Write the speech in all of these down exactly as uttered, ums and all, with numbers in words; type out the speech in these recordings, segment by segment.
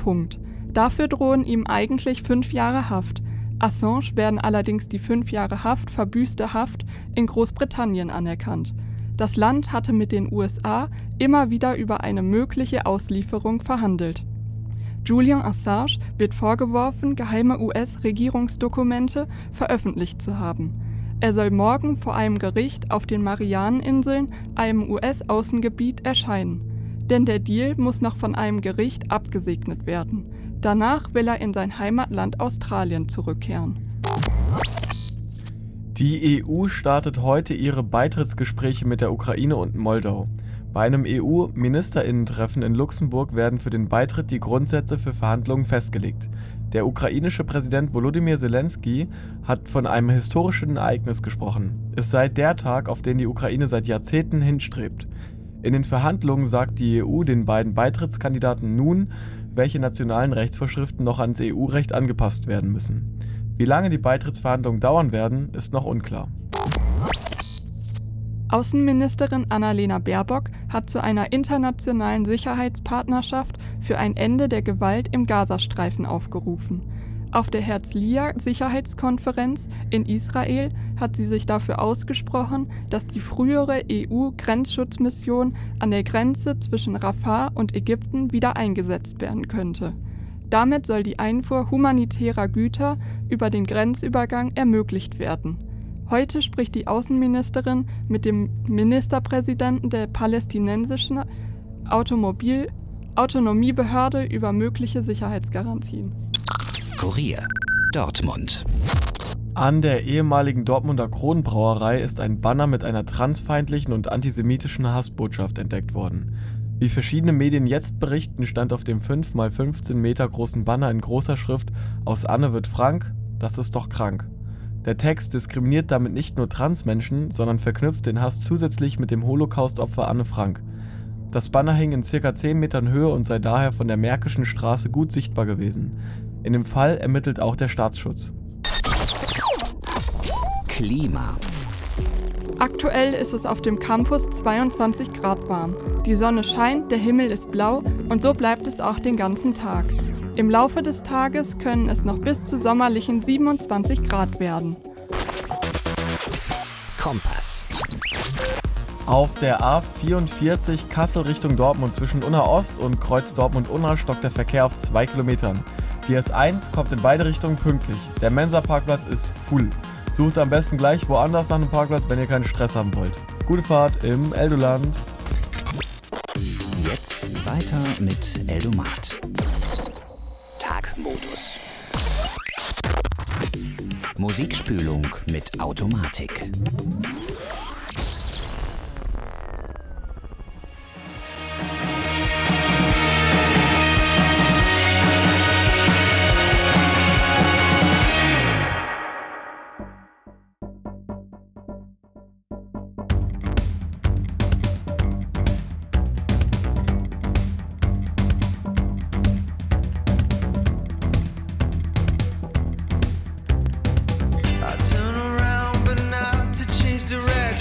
Punkt. Dafür drohen ihm eigentlich fünf Jahre Haft. Assange werden allerdings die fünf Jahre Haft verbüßte Haft in Großbritannien anerkannt. Das Land hatte mit den U S A immer wieder über eine mögliche Auslieferung verhandelt. Julian Assange wird vorgeworfen, geheime U S-Regierungsdokumente veröffentlicht zu haben. Er soll morgen vor einem Gericht auf den Marianeninseln, einem U S-Außengebiet, erscheinen. Denn der Deal muss noch von einem Gericht abgesegnet werden. Danach will er in sein Heimatland Australien zurückkehren. Die E U startet heute ihre Beitrittsgespräche mit der Ukraine und Moldau. Bei einem E U-Ministerinnentreffen in Luxemburg werden für den Beitritt die Grundsätze für Verhandlungen festgelegt. Der ukrainische Präsident Volodymyr Zelensky hat von einem historischen Ereignis gesprochen. Es sei der Tag, auf den die Ukraine seit Jahrzehnten hinstrebt. In den Verhandlungen sagt die E U den beiden Beitrittskandidaten nun, welche nationalen Rechtsvorschriften noch ans E U-Recht angepasst werden müssen. Wie lange die Beitrittsverhandlungen dauern werden, ist noch unklar. Außenministerin Annalena Baerbock hat zu einer internationalen Sicherheitspartnerschaft für ein Ende der Gewalt im Gazastreifen aufgerufen. Auf der Herzliya-Sicherheitskonferenz in Israel hat sie sich dafür ausgesprochen, dass die frühere E U-Grenzschutzmission an der Grenze zwischen Rafah und Ägypten wieder eingesetzt werden könnte. Damit soll die Einfuhr humanitärer Güter über den Grenzübergang ermöglicht werden. Heute spricht die Außenministerin mit dem Ministerpräsidenten der palästinensischen Automobil- Autonomiebehörde über mögliche Sicherheitsgarantien. Kurier, Dortmund. An der ehemaligen Dortmunder Kronbrauerei ist ein Banner mit einer transfeindlichen und antisemitischen Hassbotschaft entdeckt worden. Wie verschiedene Medien jetzt berichten, stand auf dem fünf mal fünfzehn Meter großen Banner in großer Schrift: Aus Anne wird Frank, das ist doch krank. Der Text diskriminiert damit nicht nur Transmenschen, sondern verknüpft den Hass zusätzlich mit dem Holocaust-Opfer Anne Frank. Das Banner hing in ca. zehn Metern Höhe und sei daher von der Märkischen Straße gut sichtbar gewesen. In dem Fall ermittelt auch der Staatsschutz. Klima. Aktuell ist es auf dem Campus zweiundzwanzig Grad warm. Die Sonne scheint, der Himmel ist blau und so bleibt es auch den ganzen Tag. Im Laufe des Tages können es noch bis zu sommerlichen siebenundzwanzig Grad werden. Kompass. Auf der A vierundvierzig Kassel Richtung Dortmund zwischen Unna Ost und Kreuz Dortmund-Unna stockt der Verkehr auf zwei Kilometern. Die S eins kommt in beide Richtungen pünktlich. Der Mensa-Parkplatz ist full. Sucht am besten gleich woanders nach einem Parkplatz, wenn ihr keinen Stress haben wollt. Gute Fahrt im Eldoland. Jetzt weiter mit Eldomat. Tagmodus. Musikspülung mit Automatik. I turn around but not to change direction.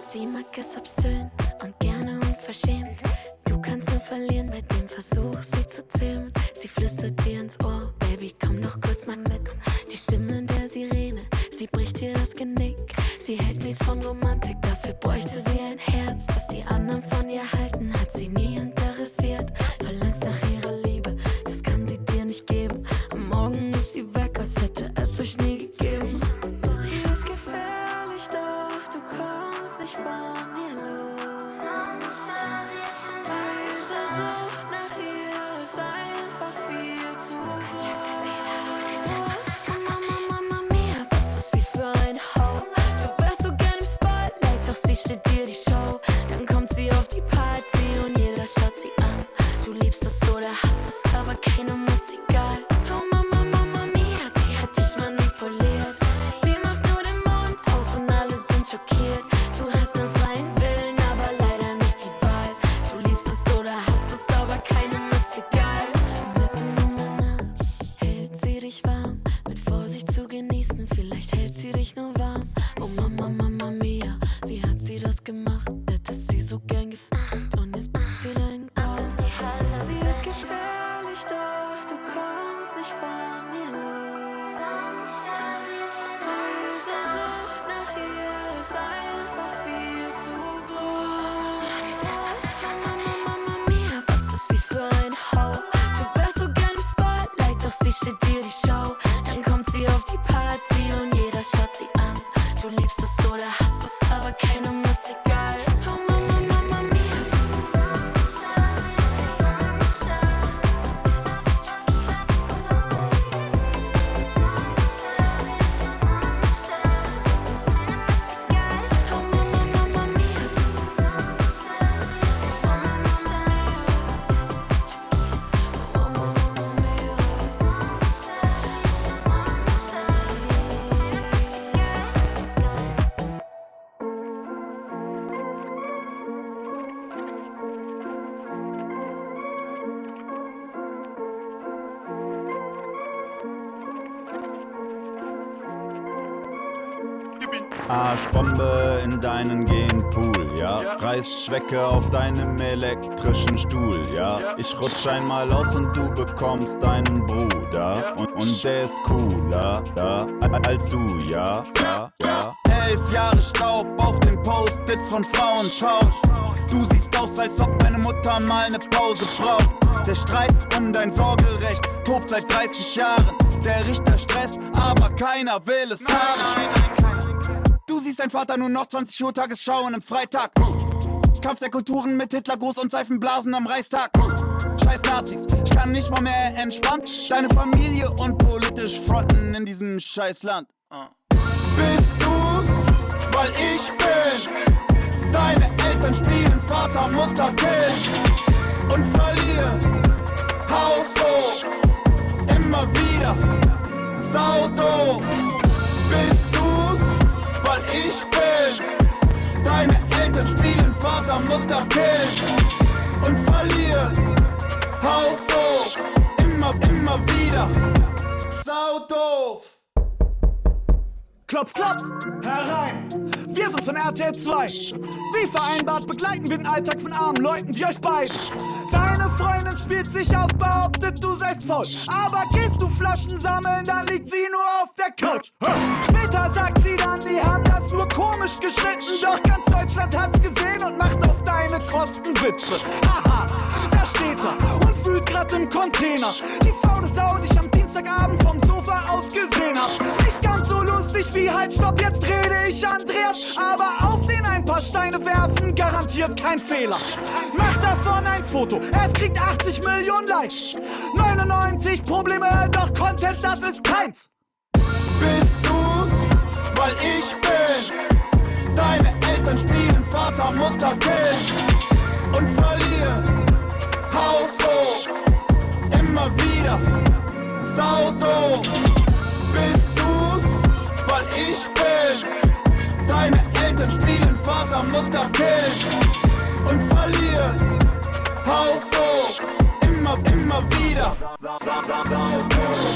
Sie mag es obszön und gerne unverschämt. Du kannst nur verlieren bei dem Versuch, sie zu zähmen. Sie flüstert dir ins Ohr, Baby, komm doch kurz mal mit. Die Stimme der Sirene, sie bricht dir das Genick. Sie hält nichts von Romantik, dafür bräuchte sie ein Herz. Was die anderen von ihr halten, hat sie nie interessiert. Verlangst nach ihrer Liebe, das kann sie dir nicht geben. Am Morgen ist sie weg, als hätte es euch nie gegeben. Sie ist gefährlich, doch du kommst nicht von ihr los. Diese Sucht nach ihr ist einfach viel zu groß. Mama, Mama mia, was ist sie für ein Ho? Du wärst so gern im Spotlight, doch sie steht dir die Show. Dann kommt sie auf die Party und jeder schaut sie an. Du liebst es oder hasst es, aber keinem ist egal. Oh Mama, Mama mia, sie hat dich manipuliert. Sie macht nur den Mund auf und alle sind schockiert. Du hast einen freien Willen, aber leider nicht die Wahl. Du liebst es oder hasst es, aber keinem ist egal. Mitten in der Nacht hält sie dich warm, mit Vorsicht zu genießen, vielleicht hält sie dich nur warm. Oh Mama, Mama mia, wie hat sie das gemacht? Hättest sie so gern gefunden und jetzt macht sie deinen Kopf. Sie ist gefährlich, doch du kommst nicht von ihr los. Diese Sucht nach ihr ist einfach viel zu groß. Mama, Mama mia, was ist sie für ein Ho? Du wärst so gern im Spotlight, doch sie steht dir die Show. Dann kommt sie auf die Party und jeder schaut sie an. Du liebst es oder hasst es, aber keinem ist egal. Oh Mama, Mama mia. Oh Mama, Mama mia. Oh Mama mia. Arschbombe in deinen Genpool, ja? ja. Reißt Schwecke auf deinem elektrischen Stuhl, ja? ja. Ich rutsch einmal aus und du bekommst deinen Bruder. Ja. Und, und der ist cooler, ja, als du, ja, ja, ja. Elf Jahre Staub auf den Post-its von Frauentausch. Du siehst aus, als ob deine Mutter mal eine Pause braucht. Der Streit um dein Sorgerecht tobt seit dreißig Jahren. Der Richter stresst, aber keiner will es haben. Du siehst dein Vater nur noch zwanzig Uhr Tagesschau an einem Freitag. Kampf der Kulturen mit Hitlergruß und Seifenblasen am Reichstag. Scheiß Nazis, ich kann nicht mal mehr entspannt deine Familie und politisch fronten in diesem scheiß Land. Bist du's, weil ich bin. Deine Eltern spielen Vater, Mutter, Kind und verlieren. Haus hoch, immer wieder, saudoof. Bist du's, weil ich bin. Deine Eltern spielen Vater, Mutter, Kind und verlieren. Haus hoch, immer, immer wieder, saudoof. Klopf, klopf, herein, wir sind von R T L zwei. Wie vereinbart begleiten wir den Alltag von armen Leuten wie euch beiden. Deine Freundin spielt sich auf, behauptet du seist faul. Aber gehst du Flaschen sammeln, dann liegt sie nur auf der Couch. Später sagt sie dann, die haben das nur komisch geschnitten. Doch ganz Deutschland hat's gesehen und macht auf deine Kosten Witze. Haha, da steht er und wühlt grad im Container. Die faule Sau, die ich am Dienstagabend vom Sofa aus gesehen hab. Nicht ganz so lustig wie halt, stopp, jetzt rede ich Andreas. Aber auf den ein paar Steine werfen, garantiert kein Fehler. Mach davon ein Foto, es kriegt achtzig Millionen Likes. neunundneunzig Probleme, doch Content, das ist keins. Bist du's, weil ich bin. Deine Eltern spielen Vater, Mutter, Kind und verlieren. Haus hoch, immer wieder, saudoof. Bist du's, weil ich bin. Deine Eltern spielen Vater, Mutter, Kind und verlieren. Haus hoch, immer, immer wieder, saudoof.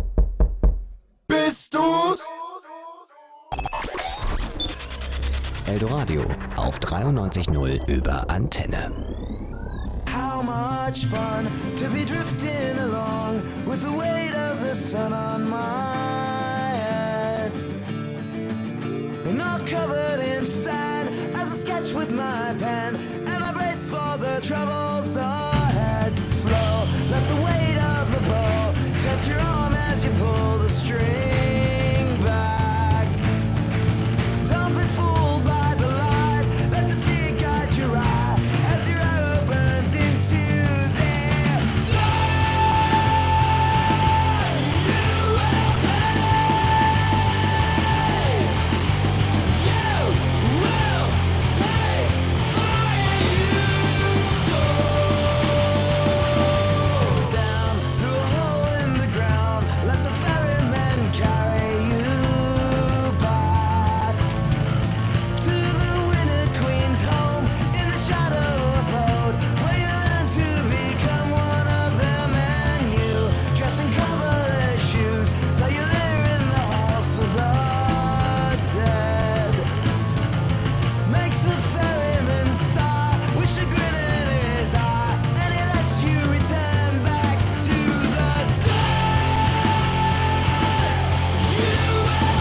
Bist du's? Eldoradio auf dreiundneunzig Komma null über Antenne. How much fun to be drifting along with the weight of the sun on my head, and all covered in sand as I sketch with my pen, and I brace for the troubles ahead. Slow, let the weight of the bow touch your arm as you pull the string back. Don't be fooled by the light, let the fear guide your eye as your arrow burns into their side. You will pay. You will pay for you so. Down through a hole in the ground, let the ferryman carry you back to the Winter Queen's home in the shadow abode, where you learn to become one of them, and you dress in covered shoes, though you live in the halls for the dead. Makes the ferryman sigh with chagrin in his eye, and he lets you return back to the tide. You will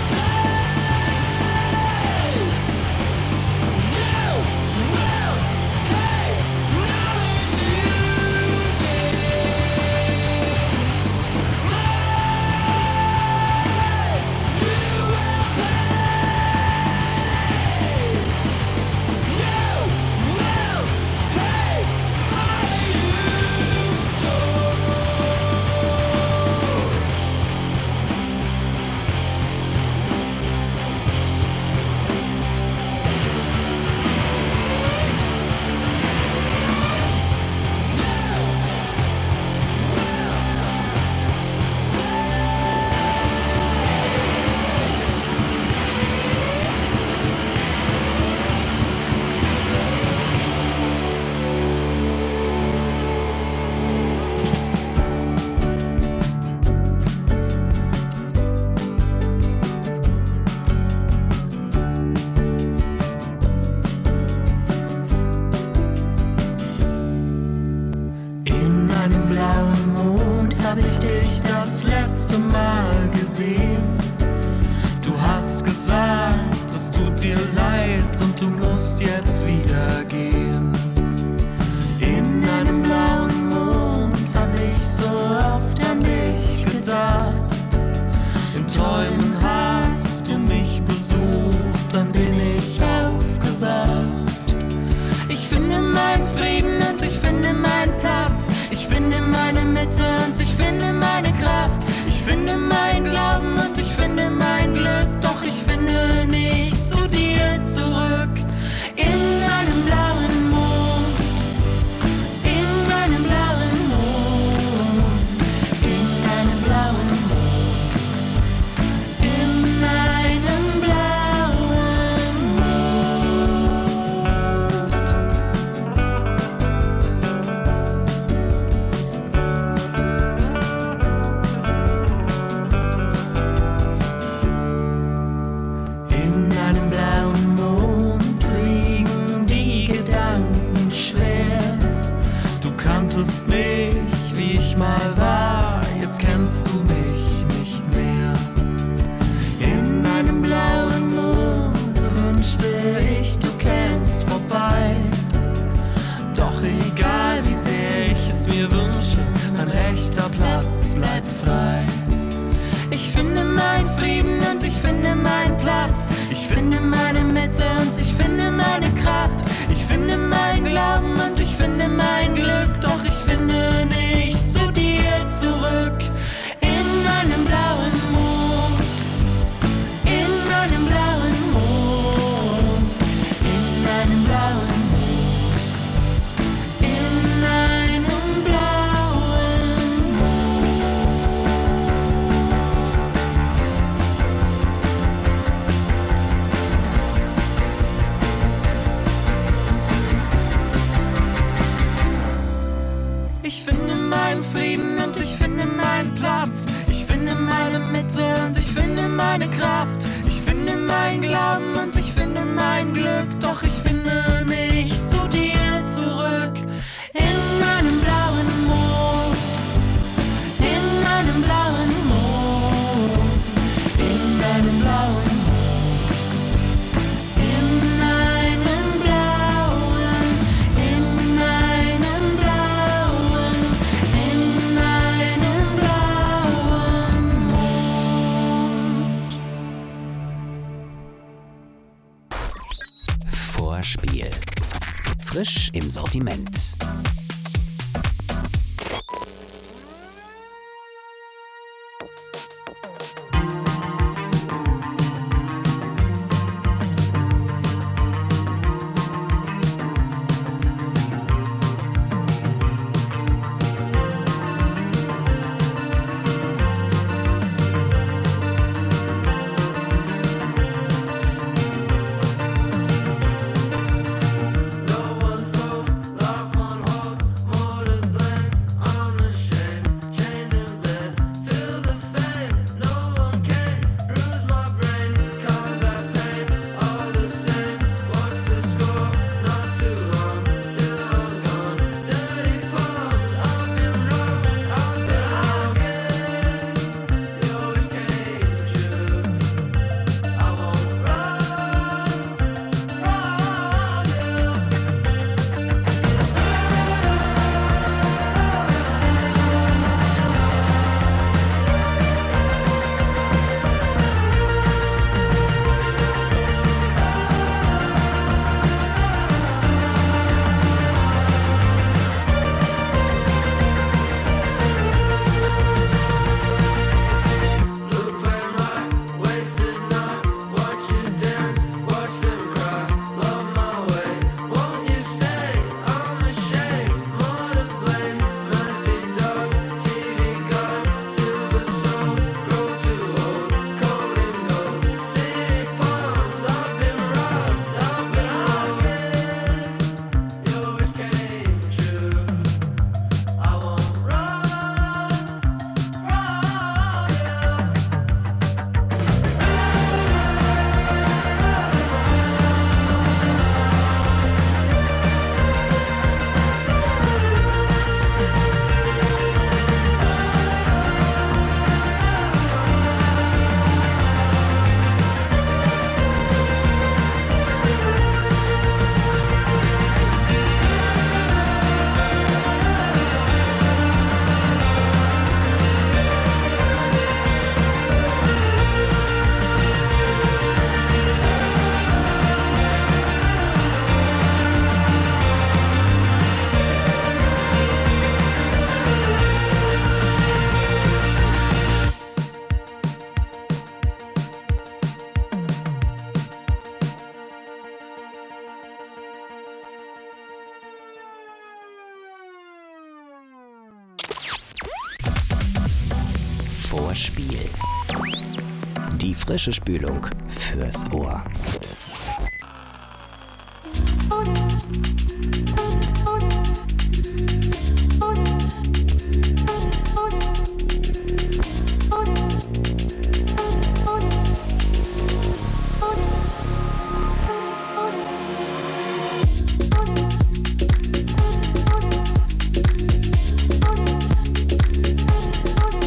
pay. You will pay knowledge you gave. You will In einem blauen Mond hab ich dich das letzte Mal gesehen. Du hast gesagt, es tut dir leid und du musst jetzt wieder gehen. In einem blauen Mond hab ich so oft an dich gedacht. In Träumen hast du mich besucht, dann bin ich aufgewacht. Ich finde meinen Frieden und ich finde meinen Platz. Ich finde meine Mitte und ich finde meine Kraft. Ich finde meinen Glauben und ich finde mein Glück. Doch ich finde nicht zu dir zurück. In einem blauen Mond, in einem blauen Mond, in einem blauen Mond, in einem blauen Mond. In einem blauen Mond liegen die Gedanken schwer. Du kanntest mich, wie ich mal war, jetzt kennst du mich nicht mehr. In einem blauen Mond wünschte ich, du kämst vorbei. Doch egal wie sehr ich es mir wünsche, mein rechter Platz bleibt frei. Ich finde meinen Frieden und ich finde meinen Platz. Ich finde meine Mitte und ich finde meine Kraft. Ich finde meinen Glauben und ich finde mein Glück. Doch ich finde nicht zu dir zurück. In einem blauen Mond, in einem blauen Mond, in einem blauen Mond, in einem blauen Ich finde meinen Frieden und ich finde meinen Platz. Ich finde meine Mitte und ich finde meine Kraft. Ich finde meinen Glauben und ich finde mein Glück, doch ich finde nicht zu dir zurück. In meinem blauen Mond, in meinem blauen Mond, in meinem blauen Mond, in meinem blauen, in meinem blauen, in meinem blauen Mond. Vorspiel. Frisch im Sortiment. Vorspiel. Die frische Spülung fürs Ohr.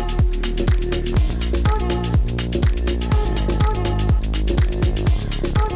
Oh,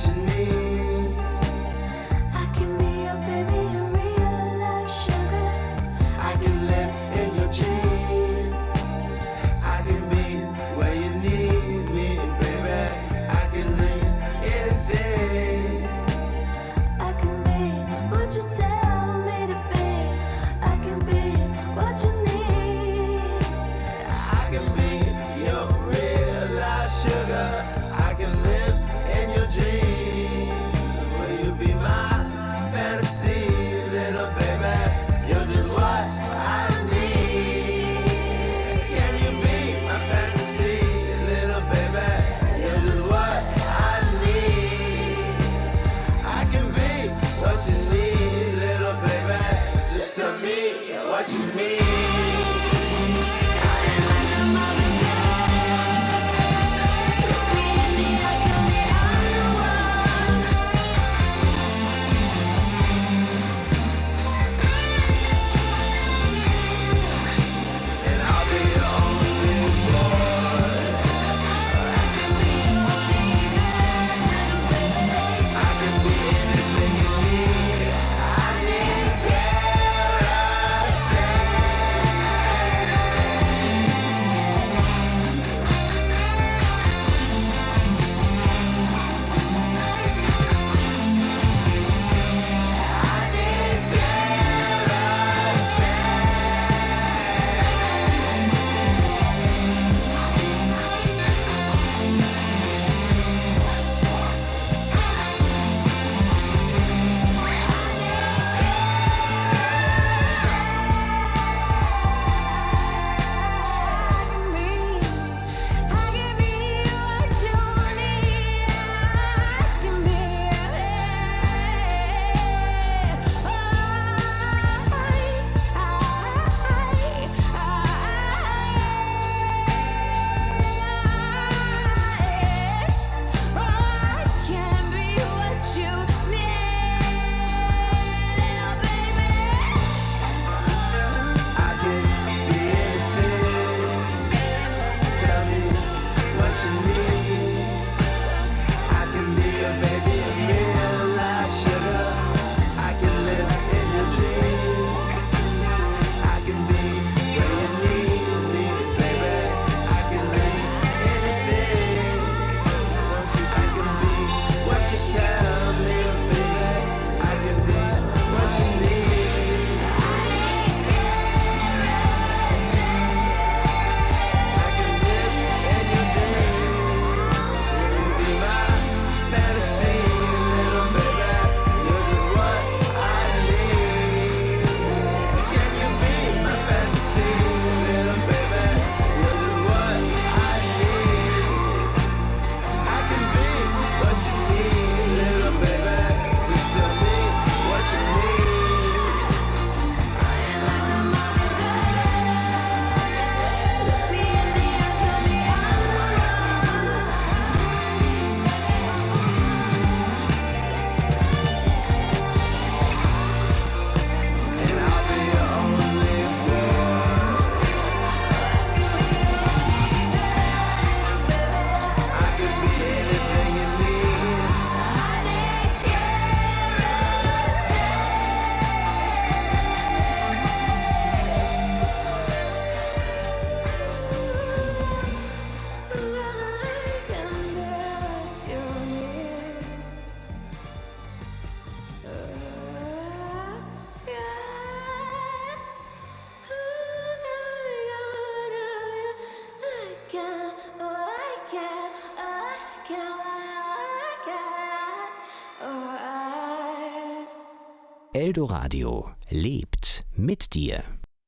Eldoradio lebt mit dir.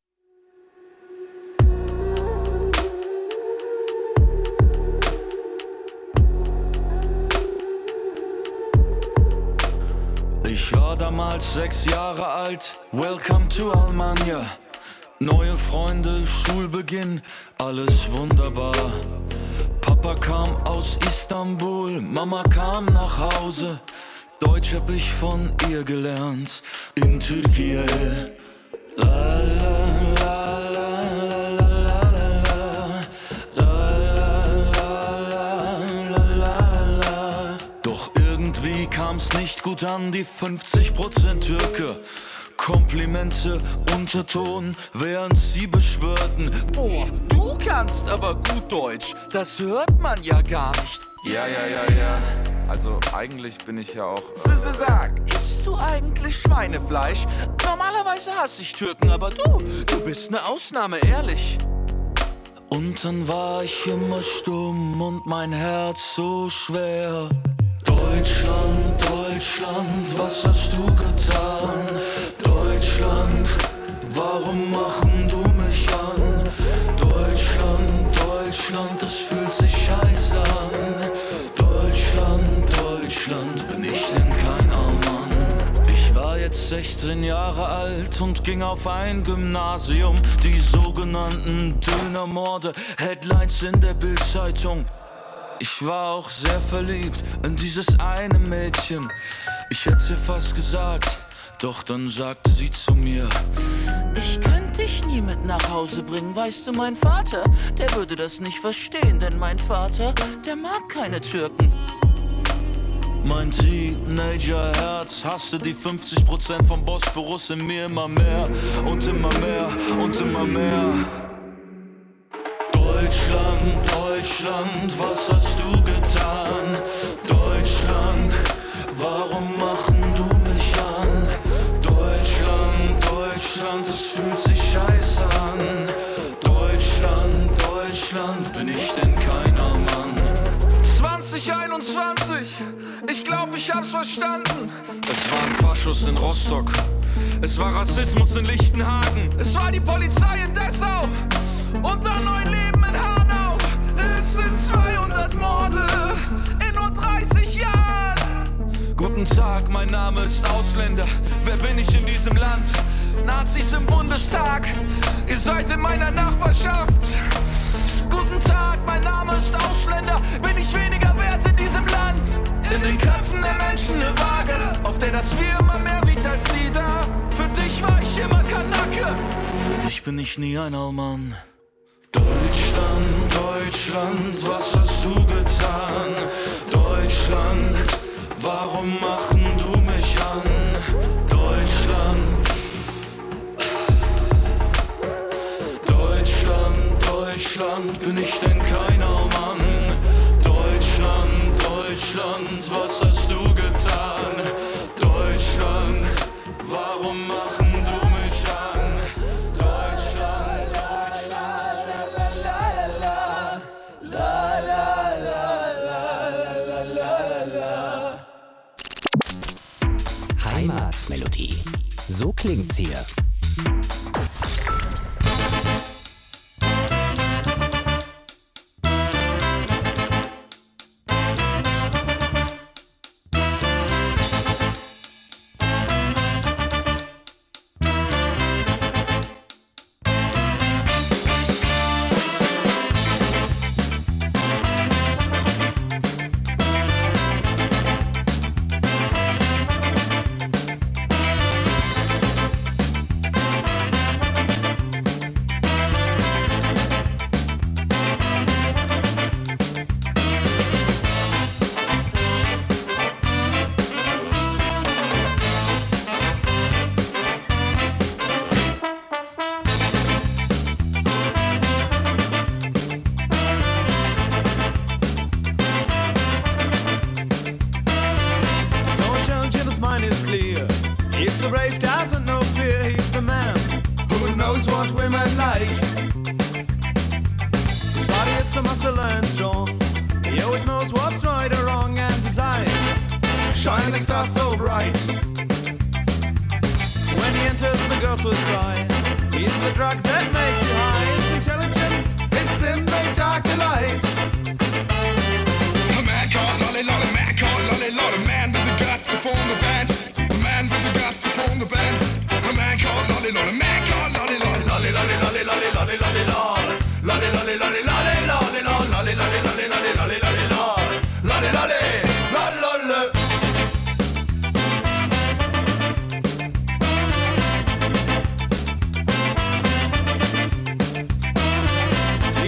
Ich war damals sechs Jahre alt, welcome to Almania. Neue Freunde, Schulbeginn, alles wunderbar. Papa kam aus Istanbul, Mama kam nach Hause. Deutsch hab ich von ihr gelernt, in Türkei. La, la, la, la, la, la, la, la, la, la, la, la, la. Doch irgendwie irgendwie kam's nicht gut an, die fünfzig Prozent Türke. Komplimente, Unterton, während sie beschwörten: Boah, du kannst aber gut Deutsch, das hört man ja gar nicht. Ja, ja, ja, ja. Also eigentlich bin ich ja auch... Äh Sag, isst du eigentlich Schweinefleisch? Normalerweise hasse ich Türken, aber du, du bist eine Ausnahme, ehrlich. Und dann war ich immer stumm und mein Herz so schwer. Deutschland, Deutschland, was hast du getan? Deutschland, warum machen du mich an? Deutschland, Deutschland, das fühlt sich scheiße an. Deutschland, Deutschland, bin ich denn kein Allmann? Ich war jetzt sechzehn Jahre alt und ging auf ein Gymnasium. Die sogenannten Dönermorde, Headlines in der Bildzeitung. Ich war auch sehr verliebt in dieses eine Mädchen. Ich hätt's ihr fast gesagt, doch dann sagte sie zu mir: Ich könnte dich nie mit nach Hause bringen, weißt du, mein Vater, der würde das nicht verstehen, denn mein Vater, der mag keine Türken. Mein Teenager-Herz hasste die fünfzig Prozent vom Bosporus in mir immer mehr und immer mehr und immer mehr. Deutschland, Deutschland, was hast du getan? Deutschland, warum machen du mich an? Deutschland, Deutschland, es fühlt sich scheiße an. Deutschland, Deutschland, bin ich denn keiner Mann? zwanzig einundzwanzig, ich glaub, ich hab's verstanden. Es war ein Faschus in Rostock, es war Rassismus in Lichtenhagen, es war die Polizei in Dessau und ein neues Leben in Hanau. Es sind zweihundert Morde in nur dreißig Jahren. Guten Tag, mein Name ist Ausländer. Wer bin ich in diesem Land? Nazis im Bundestag, ihr seid in meiner Nachbarschaft. Guten Tag, mein Name ist Ausländer. Bin ich weniger wert in diesem Land? In den Köpfen der Menschen eine Waage, auf der das Wir immer mehr wiegt als die da. Für dich war ich immer Kanake, für dich bin ich nie ein Allmann. Deutschland, Deutschland, was hast du getan? Deutschland, warum machen du mich an? Deutschland, Deutschland, Deutschland, bin ich denn kein Allmann? Deutschland, Deutschland, was hast du getan? Deutschland, warum machen du mich an? Deutschland, Deutschland, la la la la la la la. Heimatmelodie. So klingt's hier.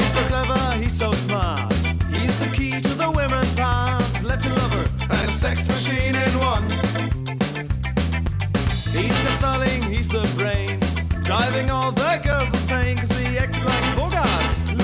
So smart, he's the key to the women's hearts. Let your lover and sex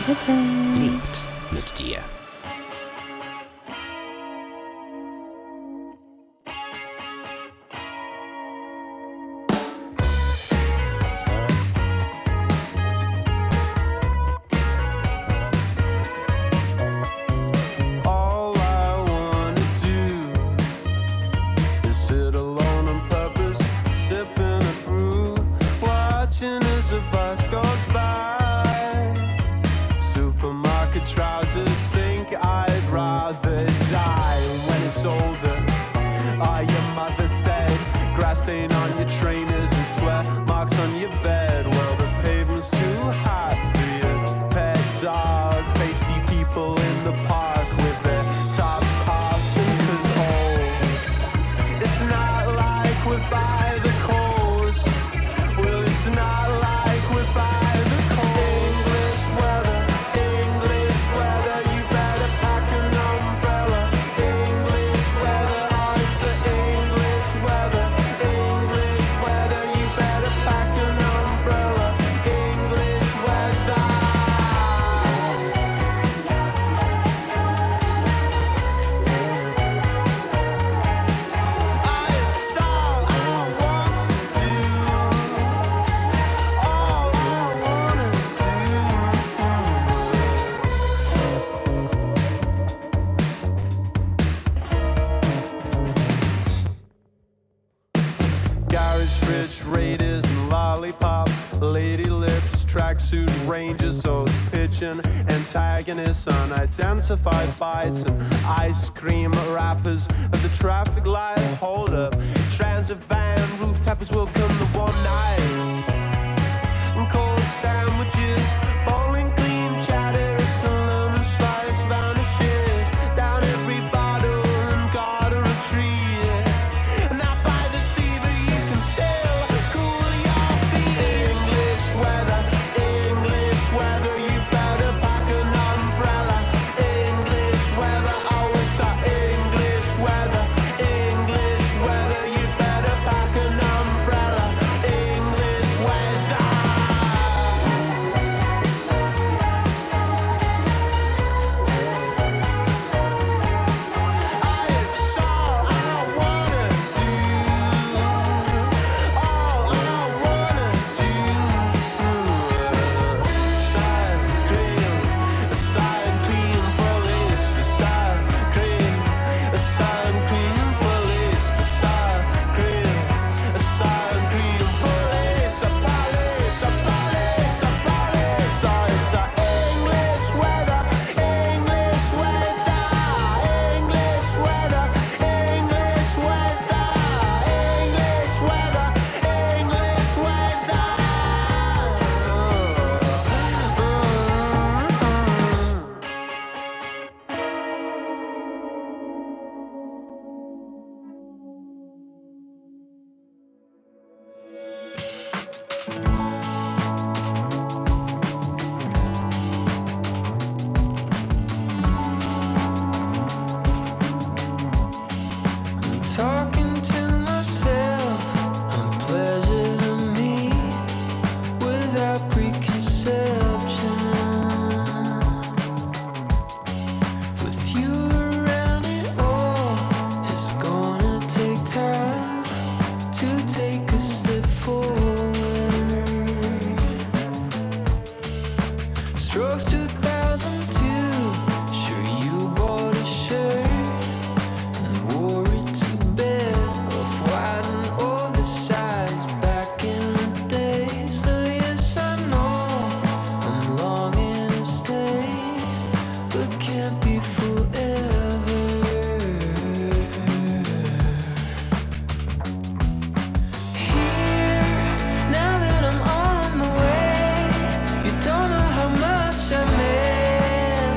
Lebt mit dir. Antagonists, unidentified bites, and ice cream wrappers at the traffic light. Hold up, transit van, roof tappers will come the one night. And cold sandwiches, bowling clean chatter, aluminum slice vanishes down every bottle and garden retreat. And out by the sea, but you can still cool your feet. English weather, English weather, you better pack an umbrella. English weather, oh it's a English weather. English weather, you better pack an umbrella. English weather. It's all I wanna do. All I wanna do. Side cream, side cream police, side cream, side cream police, side cream, side cream police, a police, a police, a police. Oh, it's a English weather, English weather, English weather, English weather, English weather, English weather. Talking to myself, unpleasure to me, without preconception. With you around, it all is gonna take time to take a step forward. Strokes two thousand two, sure you bought a shirt and wore it to bed, off white and oversized back in the days. So yes, I know I'm longing to stay, but can't be forever. Here, now that I'm on the way, you don't know how much I miss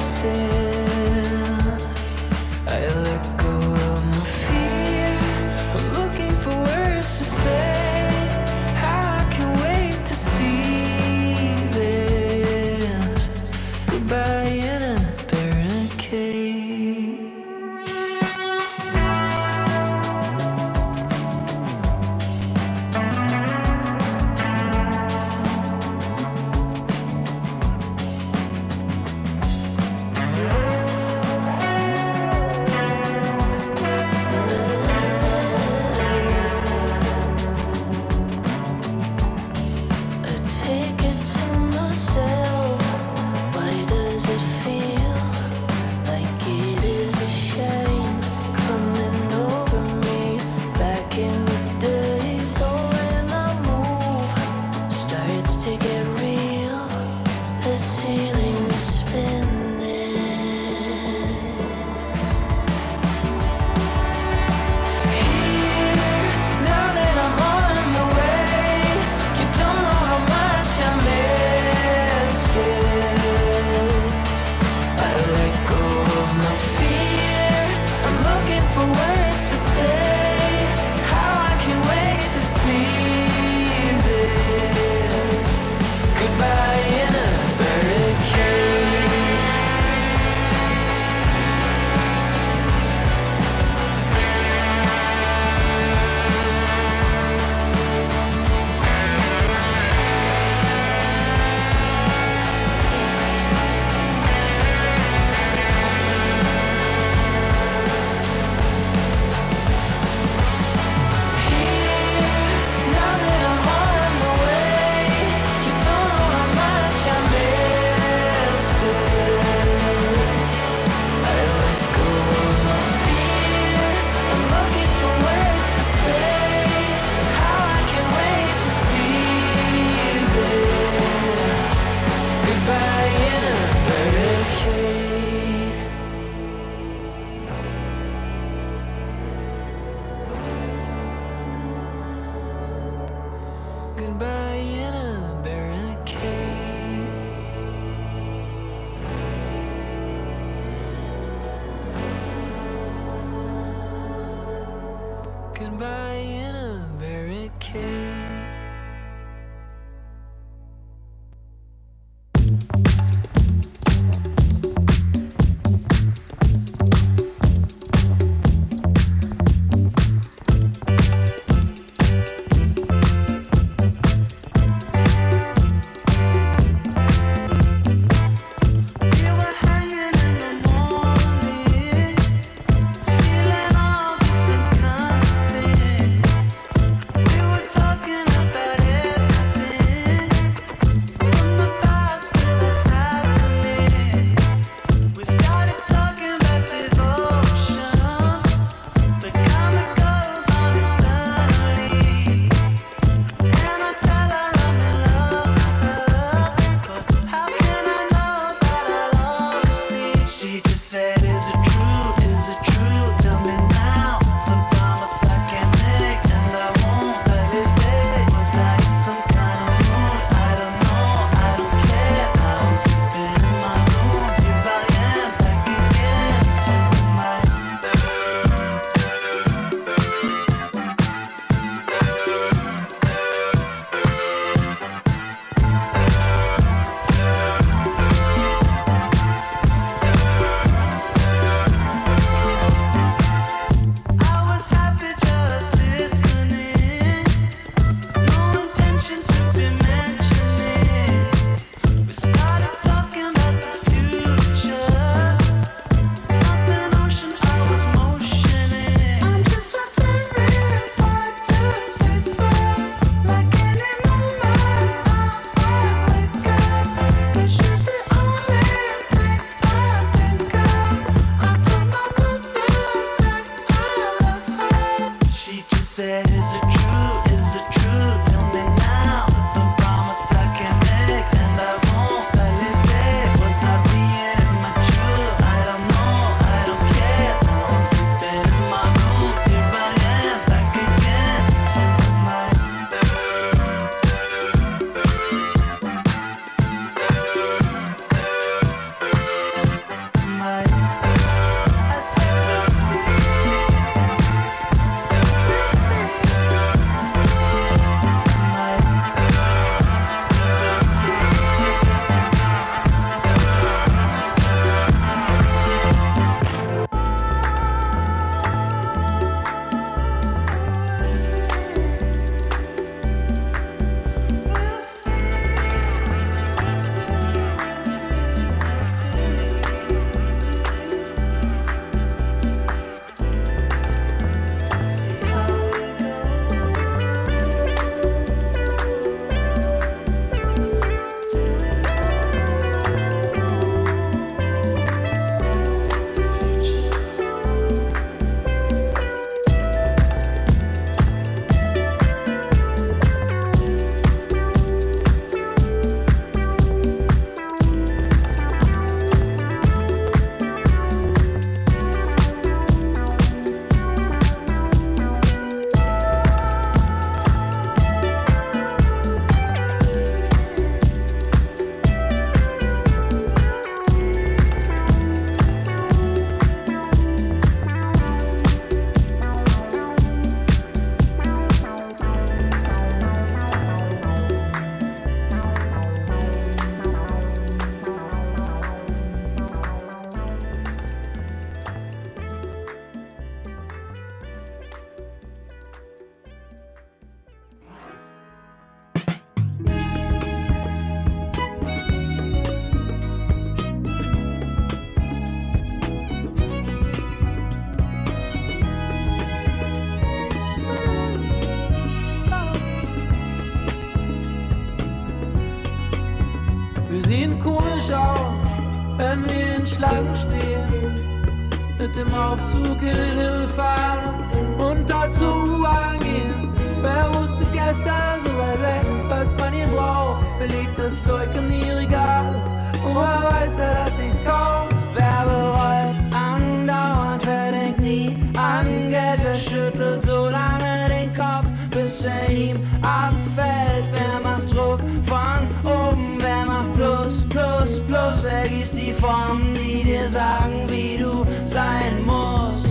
sehen komisch aus, wenn wir in Schlangen stehen. Mit dem Aufzug in den Himmel fahren und dort zur U-Bahn gehen. Wer wusste gestern so weit weg, was man hier braucht? Wer legt das Zeug in die Regale? Und wer weiß ja, dass ich's kauf? Wer bereut andauernd, wer denkt nie an Geld? Wer schüttelt so lange den Kopf, bis er ihm abfällt? Wer macht Druck von oben? Wer macht Plus, Plus, Plus? Wer gießt die Formen, die dir sagen, wie du sein musst?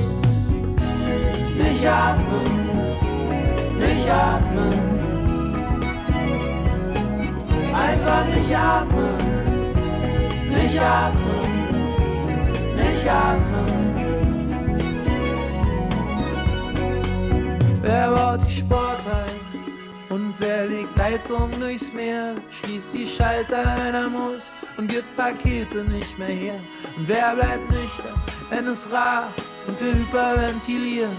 Nicht atmen, nicht atmen, einfach nicht atmen. nicht atmen, nicht atmen. Wer baut die Sporthalle und wer legt Leitung durchs Meer? Schließt die Schalter, wenn er muss und gibt Pakete nicht mehr her. Und wer bleibt nüchtern, wenn es rast und wir hyperventilieren?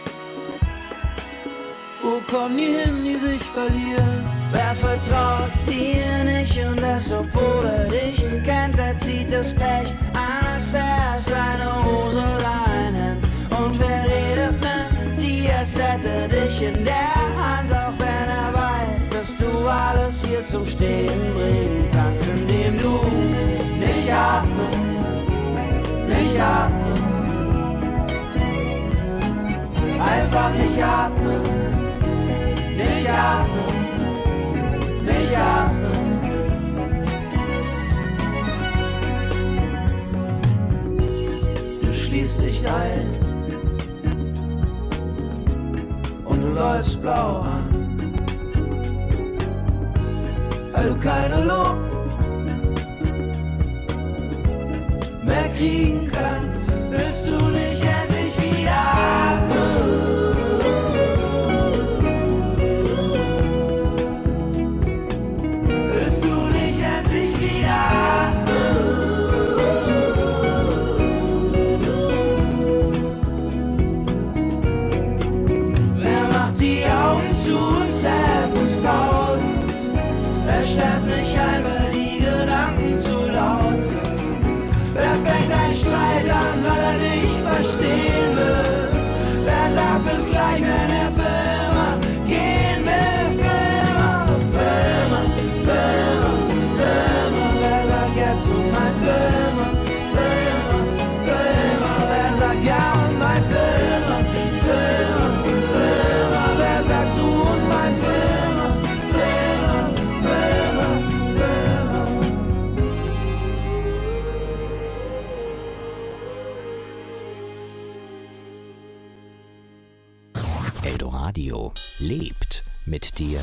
Wo kommen die hin, die sich verlieren? Wer vertraut dir nicht und das, obwohl er dich kennt? Wer zieht das Pech an, als wär es eine Hose oder ein Hemd? Und wer redet mit dir, als hätte dich in der Hand? Auch wenn er weiß, dass du alles hier zum Stehen bringen kannst, indem du nicht atmest, nicht atmest, einfach nicht atmest, nicht atmest, nicht atmest. Du schließt dich ein und du läufst blau an, weil du keine Luft mehr kriegen kannst, willst du nicht endlich wieder atmen. Willst du nicht endlich wieder atmen. Wer macht die Augen zu und zählt bis tausend? Wer schläft nicht ein, weil die Gedanken zu laut sind? Wer fängt einen Streit an, weil er nicht verstehen will? Wer sagt bis gleich, wenn er für immer gehen will? Für immer, für immer, für immer, für immer. Wer sagt jetzt und mein für immer, für immer, für immer? Wer sagt ja und mein für immer, für immer, für immer? Wer sagt du und mein für immer, für immer, für immer, für immer? Eldoradio lebt mit dir.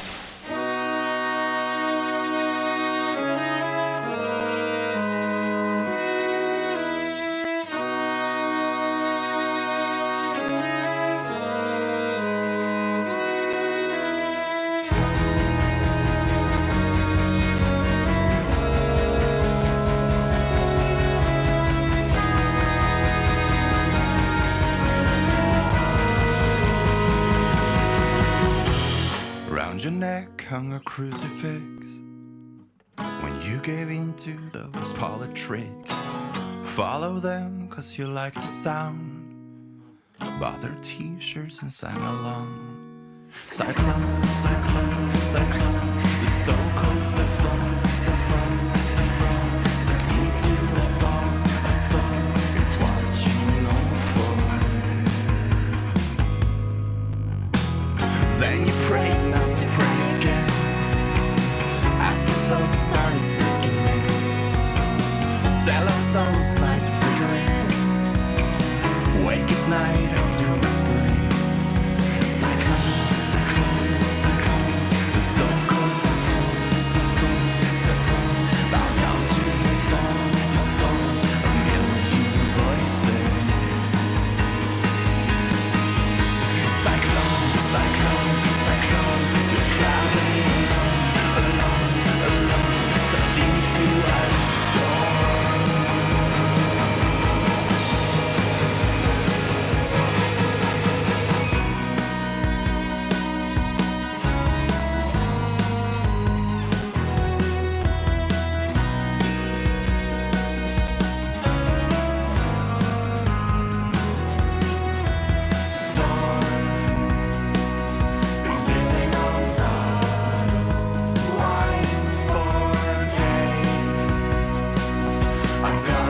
Round your neck hung a crucifix. When you gave in to those parlor tricks, follow them cause you like the sound. Bought their t-shirts and sang along. Cyclone, cyclone, cyclone, the so-called saffron, saffron, saffron, sucked into a song, a song, it's what you know for. Then you prayed not to pray again, as the folks started freaking in. Selling souls like flickering, wake at night as to whispering. Cyclone, cyclone, cyclone, the so-called saffron, saffron, saffron, bow down to the song, the song, a million voices. Cyclone, cyclone, cyclone, you're traveling alone, alone, alone, sucked into a storm. I've got